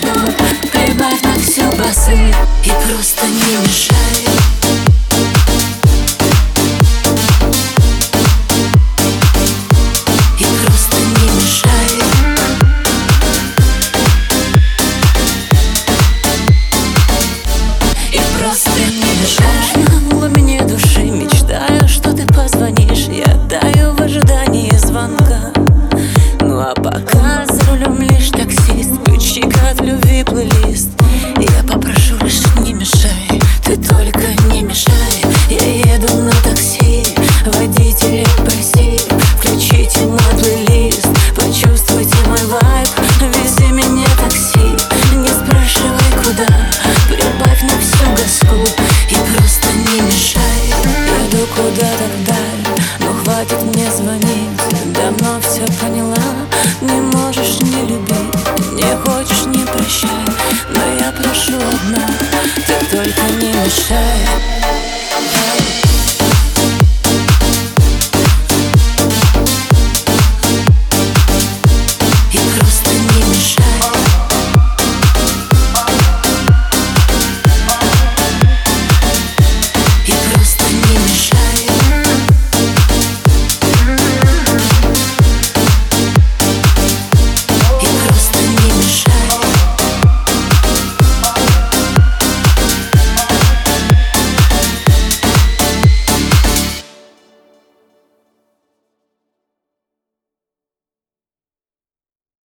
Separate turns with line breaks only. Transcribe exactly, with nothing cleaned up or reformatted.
жду. Прибавь на всю басы и просто не мешай. И просто не мешай. И просто не мешай. В глубине души мечтаю, что ты позвонишь. Я таю в ожидании звонка. Ну а пока за рулем лишь таксист. Включи-ка от любви плейлист. Я попрошу лишь не мешай. Ты только не мешай. Я еду на такси. Водители, проси, включите мой плейлист. Почувствуйте мой вайб. Вези меня такси. Не спрашивай куда. Прибавь на всю газку и просто не мешай. Еду куда-то вдаль, но хватит мне звонить. Давно все поняла. Не можешь не любить, не хочешь не прощай. Но я прошу одна, ты только не мешай.